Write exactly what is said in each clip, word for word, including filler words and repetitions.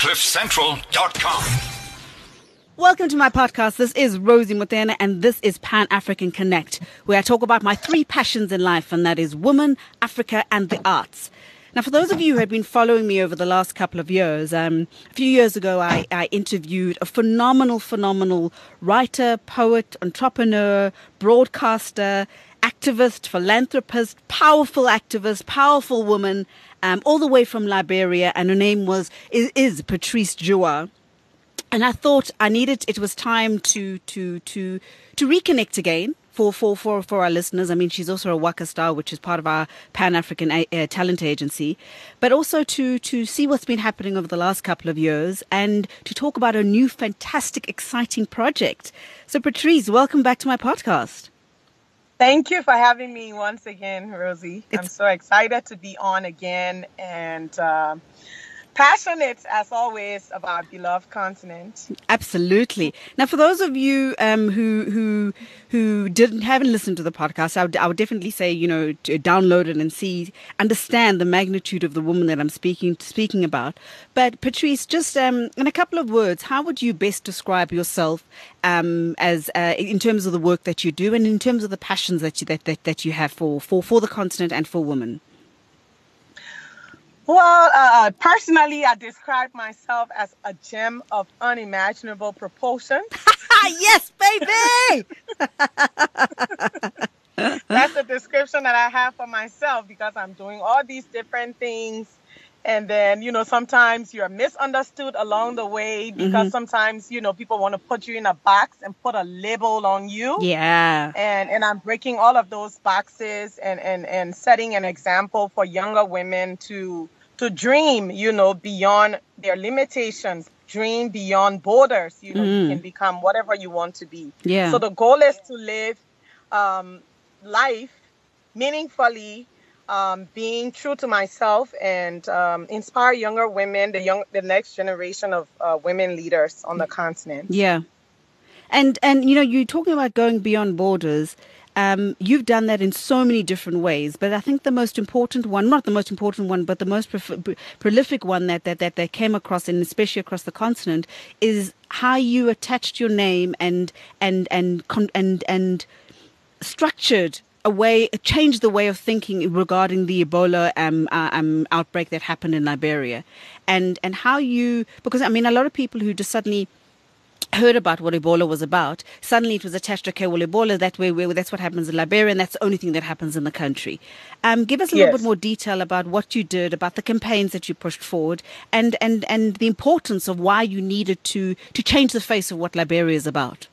cliff central dot com. Welcome to my podcast. This is Rosie Mutena, and this is Pan-African Connect, where I talk about my three passions in life, and that is woman, Africa, and the arts. Now, for those of you who have been following me over the last couple of years, um, a few years ago, I, I interviewed a phenomenal, phenomenal writer, poet, entrepreneur, broadcaster, activist, philanthropist, powerful activist, powerful woman, um, all the way from Liberia, and her name was is, is Patrice Jua. And I thought I needed, it was time to to to to reconnect again for, for, for, for our listeners. I mean, she's also a Waka Star, which is part of our Pan-African uh, talent agency, but also to, to see what's been happening over the last couple of years and to talk about a new, fantastic, exciting project. So, Patrice, welcome back to my podcast. Thank you for having me once again, Rosie. It's- I'm so excited to be on again and uh, passionate, as always, about our beloved continent. Absolutely. Now, for those of you um, who who who didn't haven't listened to the podcast, I would, I would definitely say, you know, to download it and see, understand the magnitude of the woman that I'm speaking speaking about. But Patrice, just um, in a couple of words, how would you best describe yourself um, as uh, in terms of the work that you do and in terms of the passions that you that that, that you have for, for for the continent and for women? Well, uh, personally, I describe myself as a gem of unimaginable proportions. Yes, baby! That's the description that I have for myself because I'm doing all these different things. And then, you know, sometimes you're misunderstood along the way because mm-hmm. sometimes, you know, people want to put you in a box and put a label on you. Yeah. And and I'm breaking all of those boxes and, and, and setting an example for younger women to to dream, you know, beyond their limitations, dream beyond borders. You know, mm. you can become whatever you want to be. Yeah. So the goal is to live um, life meaningfully, um, being true to myself and um, inspire younger women, the young, the next generation of uh, women leaders on the continent. Yeah. And, and you know, you're talking about going beyond borders. Um, you've done that in so many different ways, but I think the most important one, not the most important one, but the most pro- prolific one that, that, that they came across, and especially across the continent, is how you attached your name and and and and and structured a way, changed the way of thinking regarding the Ebola um, uh, um, outbreak that happened in Liberia, and and how you, because I mean, a lot of people who just suddenly heard about what Ebola was about, suddenly it was attached to, okay, well, Ebola, that way, where that's what happens in Liberia, and that's the only thing that happens in the country. Um, give us a little yes. bit more detail about what you did, about the campaigns that you pushed forward, and, and, and the importance of why you needed to, to change the face of what Liberia is about.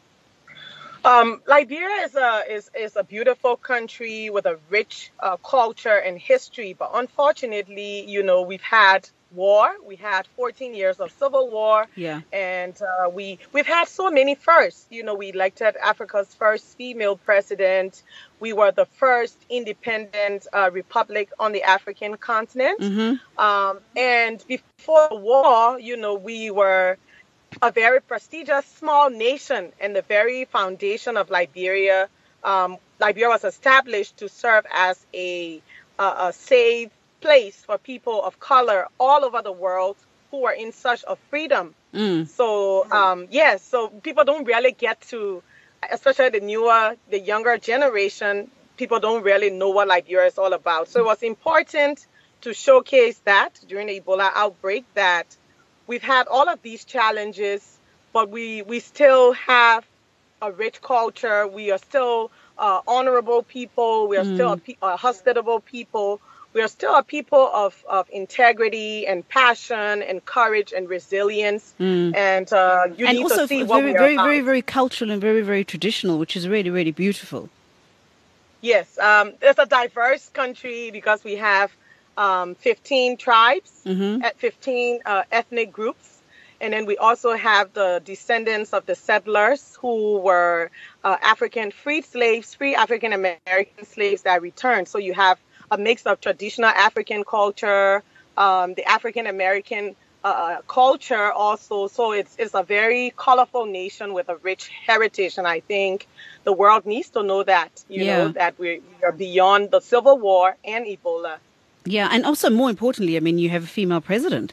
Um, Liberia is a is, is a beautiful country with a rich uh, culture and history, but unfortunately, you know, we've had war. We had fourteen years of civil war. Yeah. And uh, we, we've had so many firsts. You know, we elected Africa's first female president. We were the first independent uh, republic on the African continent. Mm-hmm. Um, and before the war, you know, we were a very prestigious small nation, and the very foundation of Liberia. Um, Liberia was established to serve as a, a, a safe place for people of color all over the world who are in search of freedom. Mm. So, um, yes, so people don't really get to, especially the newer, the younger generation, people don't really know what Liberia is all about. So it was important to showcase that during the Ebola outbreak, that we've had all of these challenges, but we, we still have a rich culture. We are still uh, honorable people. We are mm. still a, pe- a hospitable people. We are still a people of, of integrity and passion and courage and resilience. Mm. And uh, you and need also to see very, what we are very, about. very, very cultural and very, very traditional, which is really, really beautiful. Yes, um, it's a diverse country because we have um, fifteen tribes, mm-hmm. at fifteen uh, ethnic groups. And then we also have the descendants of the settlers who were uh, African freed slaves, free African American slaves that returned. So you have a mix of traditional African culture, um, the African American uh, culture also. So it's it's a very colorful nation with a rich heritage. And I think the world needs to know that, you yeah. know, that we are beyond the Civil War and Ebola. Yeah. And also, more importantly, I mean, you have a female president.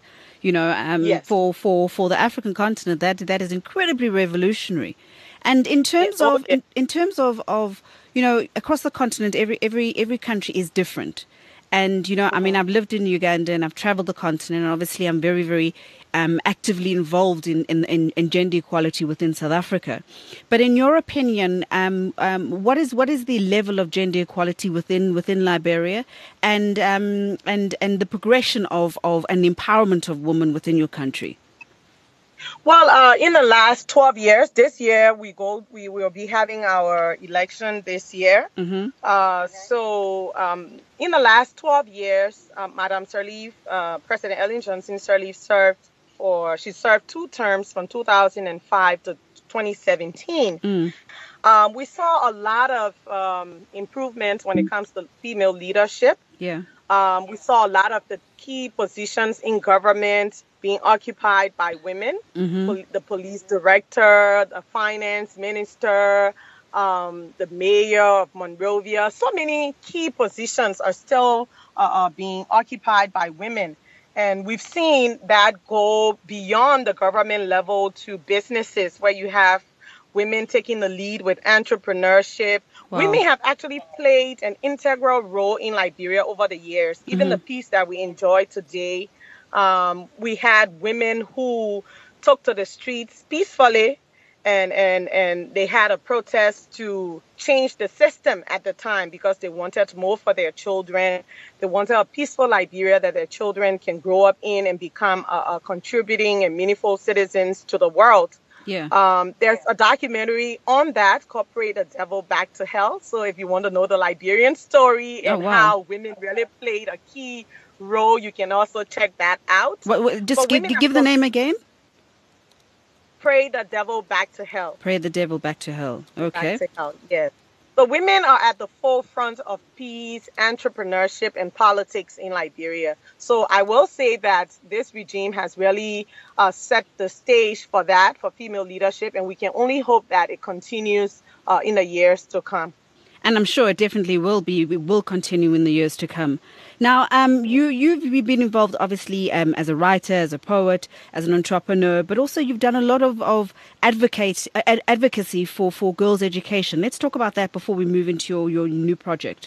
You know, um, Yes. for, for, for the African continent, that that is incredibly revolutionary. And in terms Oh, of yeah. in, in terms of, of you know, across the continent, every every every country is different. And you know, I mean, Mhm. I've lived in Uganda and I've traveled the continent, and obviously, I'm very very um, actively involved in, in, in, in gender equality within South Africa. But in your opinion, um, um, what is what is the level of gender equality within within Liberia, and um, and and the progression of, of an empowerment of women within your country? Well, uh, in the last twelve years, this year we go, we will be having our election this year. Mm-hmm. Uh, so, um, in the last twelve years, um, Madam Sirleaf, uh, President Ellen Johnson Sirleaf served for, she served two terms from two thousand five to twenty seventeen. Mm. Um, we saw a lot of um, improvements when it comes to female leadership. Yeah. Um, we saw a lot of the key positions in government being occupied by women. Mm-hmm. Pol- the police director, the finance minister, um, the mayor of Monrovia. So many key positions are still uh, uh, being occupied by women. And we've seen that go beyond the government level to businesses where you have women taking the lead with entrepreneurship. Wow. Women have actually played an integral role in Liberia over the years. Even Mm-hmm. the peace that we enjoy today, um, we had women who took to the streets peacefully, and, and, and they had a protest to change the system at the time because they wanted more for their children. They wanted a peaceful Liberia that their children can grow up in and become a, a contributing and meaningful citizens to the world. Yeah. Um, there's a documentary on that called Pray the Devil Back to Hell. So if you want to know the Liberian story Oh, and wow. how women really played a key role, you can also check that out. What, what, just But give, women have give the gone- name again. Pray the Devil Back to Hell. Pray the devil back to hell. Okay. Back to hell, yes. So women are at the forefront of peace, entrepreneurship, and politics in Liberia. So I will say that this regime has really uh, set the stage for that, for female leadership, and we can only hope that it continues uh, in the years to come. And I'm sure it definitely will be. It will continue in the years to come. Now, um, you you've been involved, obviously, um, as a writer, as a poet, as an entrepreneur, but also you've done a lot of of advocate ad- advocacy for, for girls' education. Let's talk about that before we move into your, your new project.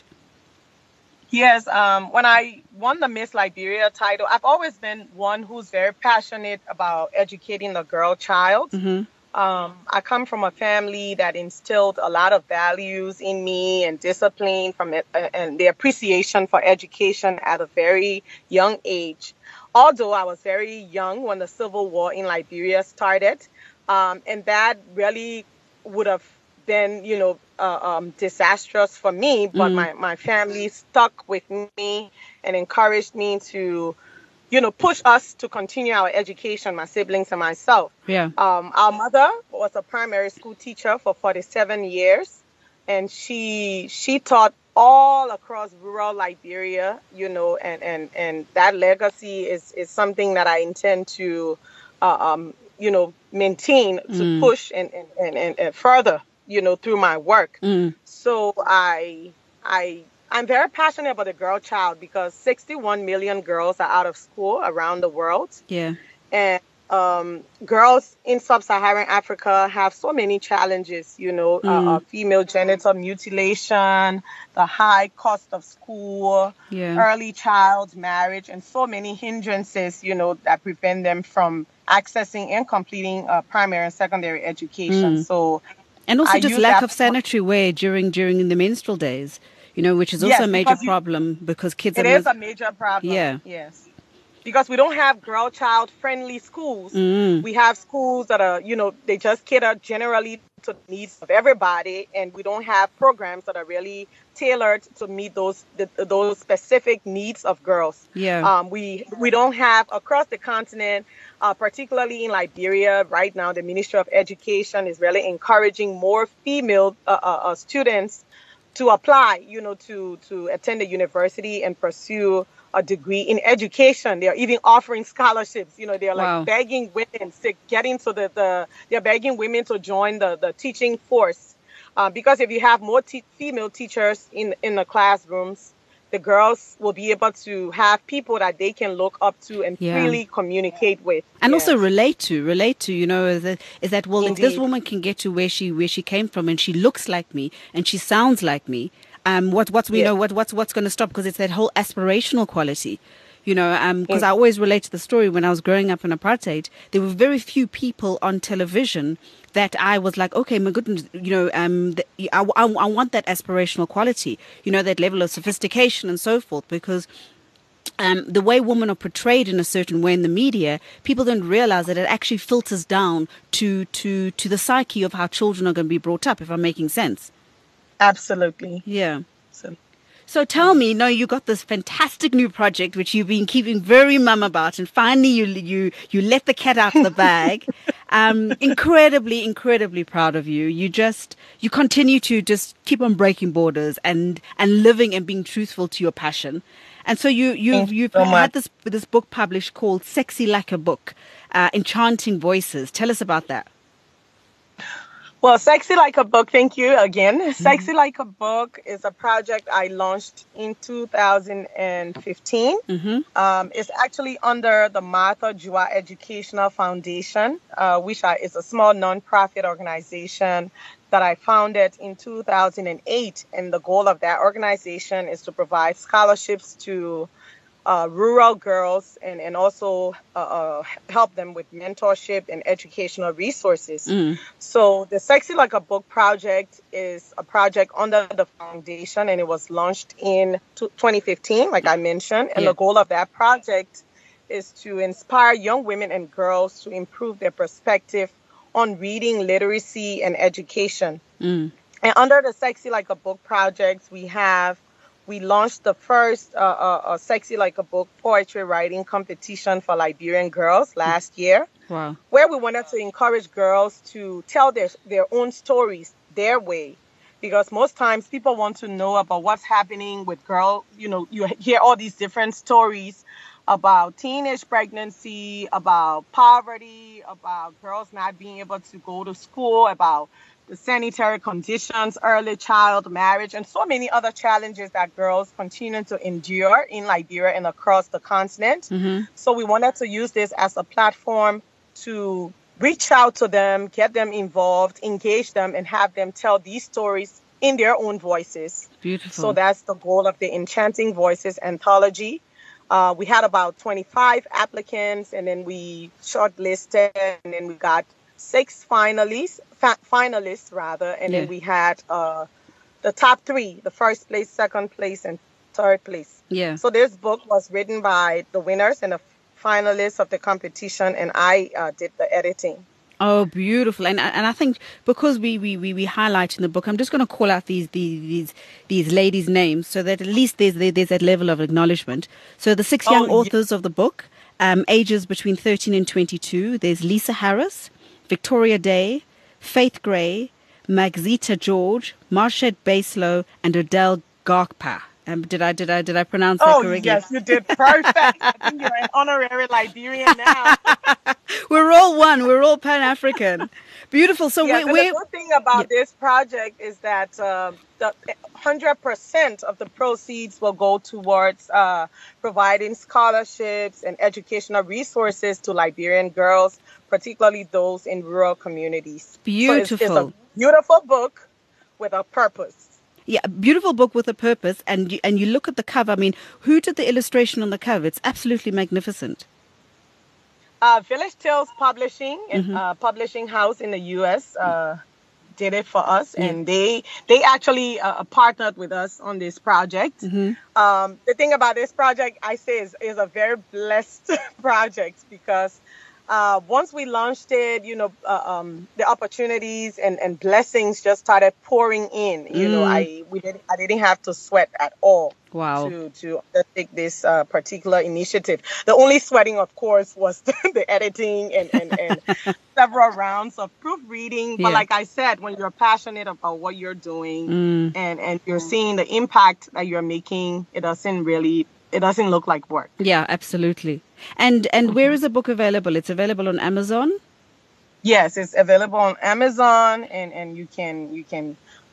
Yes, um, when I won the Miss Liberia title, I've always been one who's very passionate about educating the girl child. Mm-hmm. Um, I come from a family that instilled a lot of values in me and discipline from it, uh, and the appreciation for education at a very young age. Although I was very young when the civil war in Liberia started, um, and that really would have been, you know, uh, um, disastrous for me. But Mm. my, my family stuck with me and encouraged me to, you know, push us to continue our education, my siblings and myself. Yeah. Um, our mother was a primary school teacher for forty-seven years, and she she taught all across rural Liberia, you know, and, and, and that legacy is, is something that I intend to, uh, um, you know, maintain, to Mm. push and, and, and, and, and further, you know, through my work. Mm. So I I I'm very passionate about the girl child because sixty-one million girls are out of school around the world. Yeah. And um, girls in sub-Saharan Africa have so many challenges, you know, Mm. uh, uh, female genital mutilation, the high cost of school, Yeah. early child marriage, and so many hindrances, you know, that prevent them from accessing and completing uh, primary and secondary education. Mm. So And also I just use lack that of for- sanitary wear during during the menstrual days, you know, which is also Yes, a major because you- problem because kids it are. is mis- a major problem. Yeah. Yes. Because we don't have girl child friendly schools. Mm. We have schools that are, you know, they just cater generally to the needs of everybody, and we don't have programs that are really tailored to meet those the, those specific needs of girls. Yeah. Um, we we don't have across the continent, uh, particularly in Liberia right now. The Ministry of Education is really encouraging more female uh, uh, uh, students to apply, you know, to to attend the university and pursue a degree in education. They are even offering scholarships. You know, they are like Wow. begging women to get into the, the they're begging women to join the, the teaching force. Uh, because if you have more te- female teachers in, in the classrooms, the girls will be able to have people that they can look up to and Yeah. freely communicate with. And Yes. also relate to, relate to, you know, is that, is that well, if this Indeed. woman can get to where she where she came from and she looks like me and she sounds like me, um, what what's we Yes. know what what's what's going to stop? Because it's that whole aspirational quality, you know. Um, because Mm. I always relate to the story when I was growing up in apartheid, there were very few people on television that I was like, okay, my goodness, you know, um, the, I, I I want that aspirational quality, you know, that level of sophistication and so forth, because um, the way women are portrayed in a certain way in the media, people don't realize that it actually filters down to, to, to the psyche of how children are going to be brought up, if I'm making sense. Absolutely. Yeah. So, So tell me, no, you got this fantastic new project which you've been keeping very mum about, and finally you you you let the cat out of the bag. Um, incredibly, incredibly proud of you. You just you continue to just keep on breaking borders and and living and being truthful to your passion. And so you you've thank you you've so had much. this this book published called Sexy Like a Book, uh, Enchanting Voices. Tell us about that. Well, Sexy Like a Book, thank you again. Sexy Like a Book is a project I launched in two thousand fifteen. Mm-hmm. Um, it's actually under the Martha Jua Educational Foundation, uh, which I, is a small nonprofit organization that I founded in two thousand eight. And the goal of that organization is to provide scholarships to Uh, rural girls and, and also uh, uh, help them with mentorship and educational resources. Mm. So the Sexy Like a Book project is a project under the foundation, and it was launched in twenty fifteen, like I mentioned. And Yeah. the goal of that project is to inspire young women and girls to improve their perspective on reading, literacy, and education. Mm. And under the Sexy Like a Book projects, we have We launched the first uh, uh, uh, Sexy Like a Book poetry writing competition for Liberian girls last year, Wow. where we wanted to encourage girls to tell their, their own stories their way. Because most times people want to know about what's happening with girls. You know, you hear all these different stories about teenage pregnancy, about poverty, about girls not being able to go to school, about the sanitary conditions, early child marriage, and so many other challenges that girls continue to endure in Liberia and across the continent. Mm-hmm. So we wanted to use this as a platform to reach out to them, get them involved, engage them, and have them tell these stories in their own voices. Beautiful. So that's the goal of the Enchanting Voices anthology. Uh, we had about twenty-five applicants, and then we shortlisted, and then we got six finalists, fa- finalists rather, and Yeah. then we had uh, the top three, the first place, second place, and third place. Yeah. So this book was written by the winners and the finalists of the competition, and I uh, did the editing. Oh, beautiful. And and I think because we, we, we, we highlight in the book, I'm just going to call out these these these, these ladies' names so that at least there's there's that level of acknowledgement. So the six young Oh, authors of the book, um, ages between thirteen and twenty-two, there's Lisa Harris, Victoria Day, Faith Gray, Magzita George, Marshad Baslow, and Odell Garkpa. Um, did I did I did I pronounce that Oh, correctly? yes, you did perfect. I think you're an honorary Liberian now. We're all one. We're all Pan-African. Beautiful. So Yes, we and we the good thing about Yeah. this project is that um, the one hundred percent of the proceeds will go towards uh, providing scholarships and educational resources to Liberian girls, particularly those in rural communities. Beautiful. So it's, it's a beautiful book with a purpose. Yeah, a beautiful book with a purpose, and you, and you look at the cover. I mean, who did the illustration on the cover? It's absolutely magnificent. Uh, Village Tales Publishing, Mhm. uh, publishing house in the U S, uh, did it for us, Yeah. and they they actually uh, partnered with us on this project. Mhm. Um, the thing about this project, I say, is, is a very blessed project because uh, once we launched it, you know, uh, um, the opportunities and, and blessings just started pouring in. You know, Mm. I we didn't I didn't have to sweat at all. Wow. To to undertake this uh, particular initiative. The only sweating, of course, was the, the editing and, and, and several rounds of proofreading. But Yeah. like I said, when you're passionate about what you're doing Mm. and, and you're seeing the impact that you're making, it doesn't really, it doesn't look like work. Yeah, absolutely. And and where is the book available? It's available on Amazon. Yes, it's available on Amazon, and, and you can you can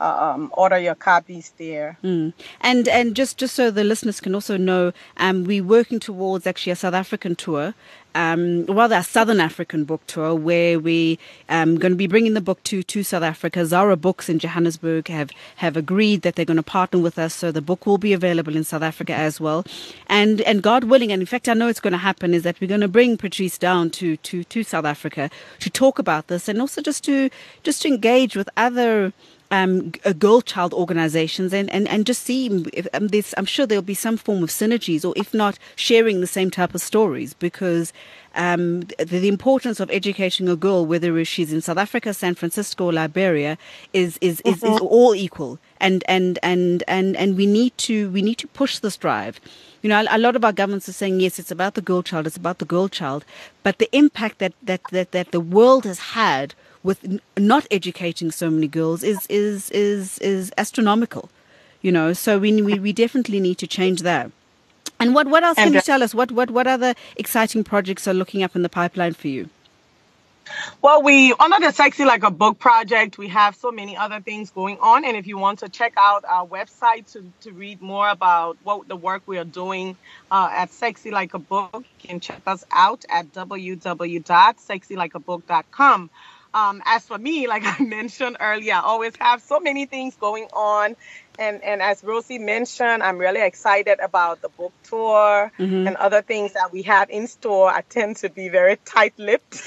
um, order your copies there. Mm. And and just, just so the listeners can also know, um, we're working towards actually a South African tour, um, rather a Southern African book tour, where we um going to be bringing the book to, to South Africa. Zara Books in Johannesburg have, have agreed that they're going to partner with us, so the book will be available in South Africa as well. And and God willing, and in fact I know it's going to happen, is that we're going to bring Patrice down to, to, to South Africa to talk about this, and also just to just to engage with other Um, girl child organizations and, and, and just see if um, there's, I'm sure there'll be some form of synergies, or if not, sharing the same type of stories, because um, the, the importance of educating a girl, whether she's in South Africa, San Francisco, or Liberia, is is, is, mm-hmm. is all equal, and and, and, and and we need to we need to push this drive. You know, a, a lot of our governments are saying, yes, it's about the girl child, it's about the girl child, but the impact that that that, that the world has had with not educating so many girls is is is is astronomical, you know. So we we, we definitely need to change that. And what, what else can you tell us? What what what other exciting projects are looking up in the pipeline for you? Well, we under the Sexy Like a Book project, we have so many other things going on. And if you want to check out our website to, to read more about what the work we are doing uh, at Sexy Like a Book, you can check us out at w w w dot sexy like a book dot com. Um, as for me, like I mentioned earlier, I always have so many things going on. And, and as Rosie mentioned, I'm really excited about the book tour mm-hmm. and other things that we have in store. I tend to be very tight-lipped.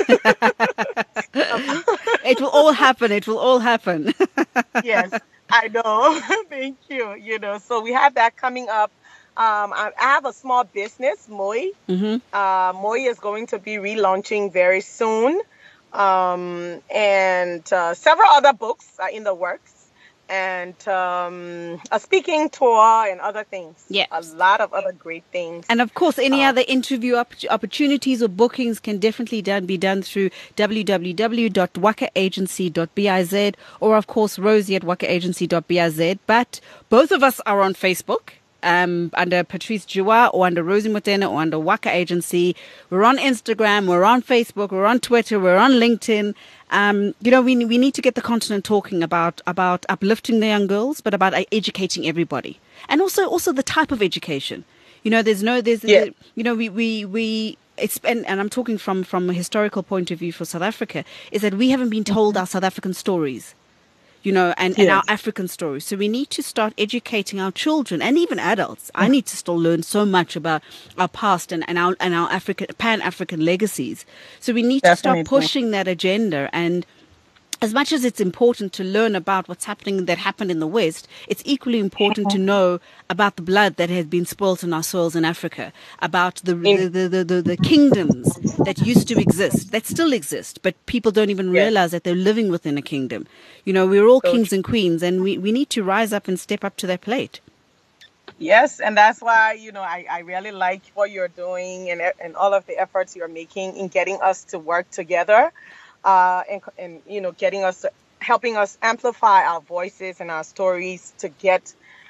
It will all happen. It will all happen. Yes, I know. Thank you. You know, so we have that coming up. Um, I, I have a small business, Moi. Mm-hmm. Uh, Moi is going to be relaunching very soon. Um, and uh, several other books are in the works, and um, a speaking tour and other things. Yeah, a lot of other great things. And of course, any uh, other interview op- opportunities or bookings can definitely done, be done through w w w dot waka agency dot biz, or of course Rosie at waka agency dot biz. But both of us are on Facebook. Um, under Patrice Jua, or under Rosie Motene, or under Waka Agency. We're on Instagram, we're on Facebook, we're on Twitter, we're on LinkedIn. Um, you know, we we need to get the continent talking about about uplifting the young girls, but about educating everybody, and also also the type of education. You know, there's no there's yeah. there, you know we we we. It's and, and I'm talking from from a historical point of view for South Africa, is that we haven't been told mm-hmm. our South African stories. You know, and, yes. and our African stories. So we need to start educating our children and even adults. I need to still learn so much about our past and, and our and our African Pan-African legacies. So we need Definitely. to start pushing that agenda. And as much as it's important to learn about what's happening that happened in the West, it's equally important to know about the blood that has been spilt in our soils in Africa, about the the, the, the, the, the kingdoms that used to exist, that still exist, but people don't even realize that they're living within a kingdom. You know, we're all kings and queens, and we, we need to rise up and step up to their plate. Yes, and that's why, you know, I, I really like what you're doing and, and all of the efforts you're making in getting us to work together. Uh, and, and, you know, getting us, helping us amplify our voices and our stories to get,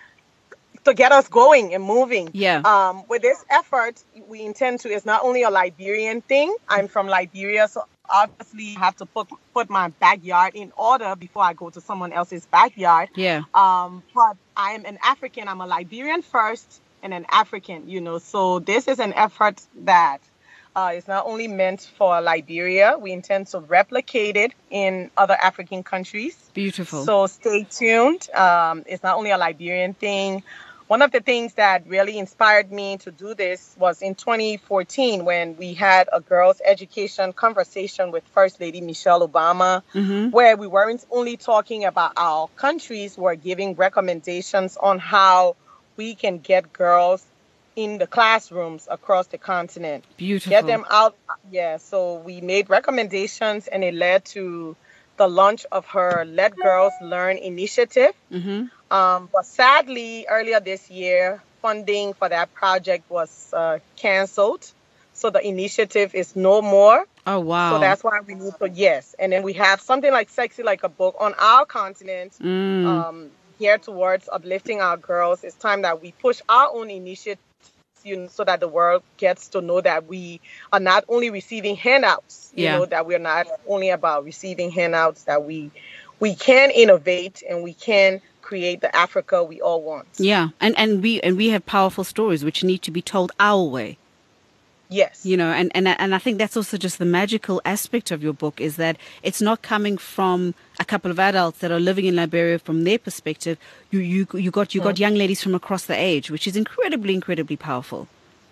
to get us going and moving. Yeah. Um, with this effort, we intend to, it's not only a Liberian thing. I'm from Liberia, so obviously I have to put, put my backyard in order before I go to someone else's backyard. Yeah. Um, but I'm an African, I'm a Liberian first and an African, you know, so this is an effort that Uh, it's not only meant for Liberia. We intend to replicate it in other African countries. Beautiful. So stay tuned. Um, it's not only a Liberian thing. One of the things that really inspired me to do this was in twenty fourteen when we had a girls' education conversation with First Lady Michelle Obama, mm-hmm. where we weren't only talking about our countries, we're giving recommendations on how we can get girls in the classrooms across the continent. Beautiful. Get them out. Yeah, so we made recommendations and it led to the launch of her Let Girls Learn initiative. Mm-hmm. Um, but sadly, earlier this year, funding for that project was uh, canceled. So the initiative is no more. Oh, wow. So that's why we need to, yes. And then we have something like Sexy Like a Book on our continent. Mm. Um, geared towards uplifting our girls. It's time that we push our own initiative, you know, so that the world gets to know that we are not only receiving handouts, you yeah. know, that we're not only about receiving handouts, that we we can innovate and we can create the Africa we all want. Yeah, and and we and we have powerful stories which need to be told our way. Yes. You know, and, and and I think that's also just the magical aspect of your book, is that it's not coming from a couple of adults that are living in Liberia from their perspective. You you you got you got young ladies from across the age, which is incredibly, incredibly powerful.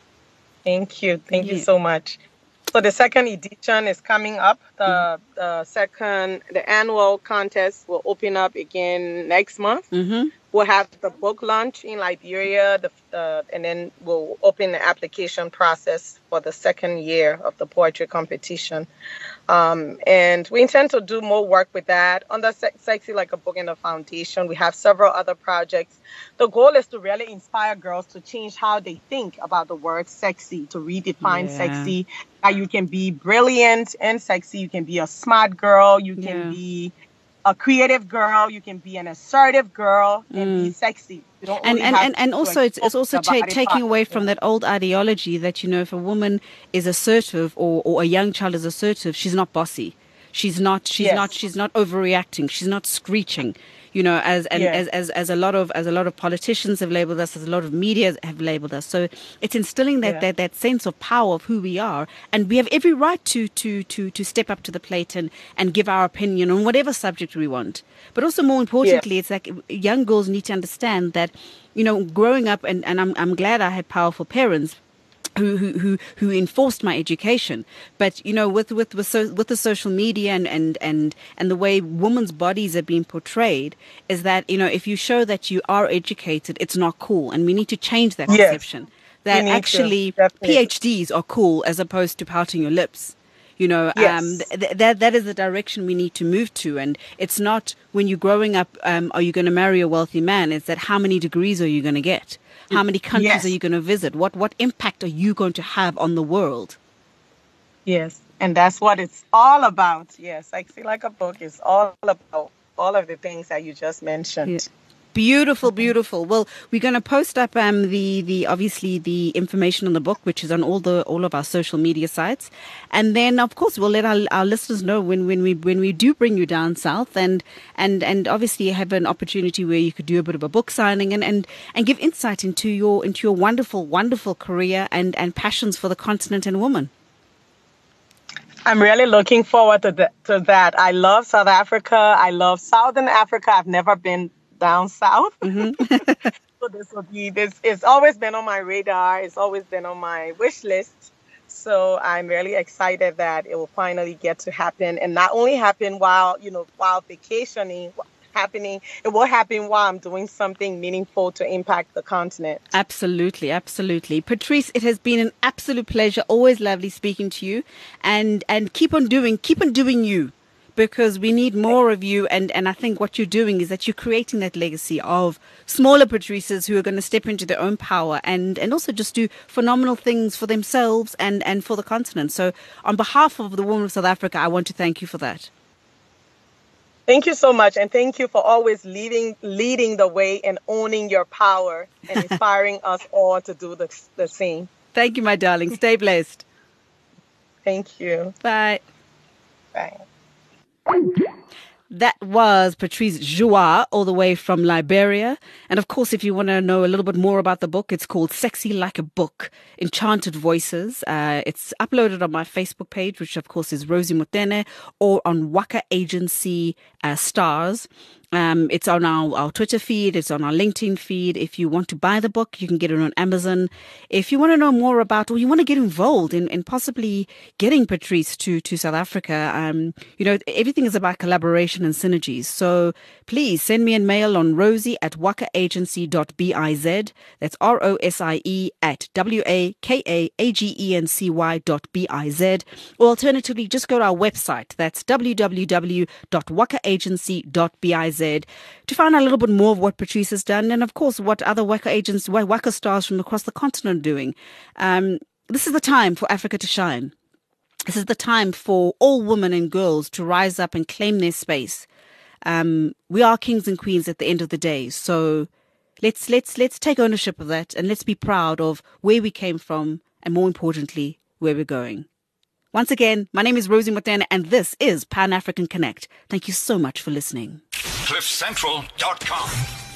Thank you. Thank Yeah. you so much. So the second edition is coming up. The, mm-hmm. the second, the annual contest will open up again next month. Mm-hmm. We'll have the book launch in Liberia, the, the, and then we'll open the application process for the second year of the poetry competition. Um, and we intend to do more work with that. Under Se- Sexy Like a Book in the Foundation, we have several other projects. The goal is to really inspire girls to change how they think about the word sexy, to redefine Yeah. sexy. That you can be brilliant and sexy. You can be a smart girl. You can Yeah. be a creative girl. You can be an assertive girl and Mm. be sexy. You don't And only and, have and, and to also it's, it's also expose the ta- body taking part. away from that old ideology that, you know, if a woman is assertive or, or a young child is assertive, she's not bossy. She's not she's Yes. not she's not overreacting. She's not screeching. You know, as and Yes. as, as as a lot of as a lot of politicians have labeled us, as a lot of media have labeled us. So it's instilling that, Yeah. that, that sense of power of who we are, and we have every right to to to to step up to the plate and, and give our opinion on whatever subject we want. But also more importantly, it's like young girls need to understand that, you know, growing up, and, and I'm I'm glad I had powerful parents who who who who enforced my education. But you know, with with with, so, with the social media and, and and and the way women's bodies are being portrayed, is that, you know, if you show that you are educated, it's not cool, and we need to change that Yes. perception. That We need to, actually definitely. PhDs are cool as opposed to pouting your lips. You know, Yes. um, th- that that is the direction we need to move to. And it's not when you're growing up, um, are you going to marry a wealthy man? It's that how many degrees are you going to get? How many countries Yes. are you going to visit? What what impact are you going to have on the world? Yes, and that's what it's all about. Yes, Sexy Like a Book is all about all of the things that you just mentioned. Yeah. Beautiful, beautiful. Well, we're going to post up um, the the obviously the information on the book, which is on all the all of our social media sites, and then of course we'll let our, our listeners know when, when we when we do bring you down south, and and and obviously have an opportunity where you could do a bit of a book signing and and, and give insight into your into your wonderful wonderful career and, and passions for the continent and woman. I'm really looking forward to, the, to that. I love South Africa. I love Southern Africa. I've never been down south. Mm-hmm. So this will be this. It's always been on my radar. It's always been on my wish list. So I'm really excited that it will finally get to happen, and not only happen while you know while vacationing, happening. It will happen while I'm doing something meaningful to impact the continent. Absolutely, absolutely. Patrice, it has been an absolute pleasure. Always lovely speaking to you, and and keep on doing, keep on doing you. Because we need more of you, and, and I think what you're doing is that you're creating that legacy of smaller Patrices who are going to step into their own power and, and also just do phenomenal things for themselves and, and for the continent. So on behalf of the women of South Africa, I want to thank you for that. Thank you so much, and thank you for always leading leading the way and owning your power and inspiring us all to do the, the same. Thank you, my darling. Stay blessed. Thank you. Bye. Bye. That was Patrice Joua, all the way from Liberia. And of course, if you want to know a little bit more about the book, it's called Sexy Like a Book, Enchanted Voices. Uh, it's uploaded on my Facebook page, which of course is Rosie Motene, or on Waka Agency uh, Stars. Um, it's on our, our Twitter feed. It's on our LinkedIn feed. If you want to buy the book, you can get it on Amazon. If you want to know more about, or you want to get involved in, in possibly getting Patrice to, to South Africa, um, you know, everything is about collaboration and synergies. So please send me a mail on rosie at waka agency dot biz. That's R O S I E at W A K A A G E N C Y dot B I Z. Or alternatively, just go to our website. That's w w w dot waka agency dot biz. To find out a little bit more of what Patrice has done, and of course what other Waka agents, Waka stars from across the continent are doing. Um, this is the time for Africa to shine. This is the time for all women and girls to rise up and claim their space. Um, we are kings and queens at the end of the day, so let's let's let's take ownership of that, and let's be proud of where we came from, and more importantly, where we're going. Once again, my name is Rosie Motene, and this is Pan African Connect. Thank you so much for listening. cliff central dot com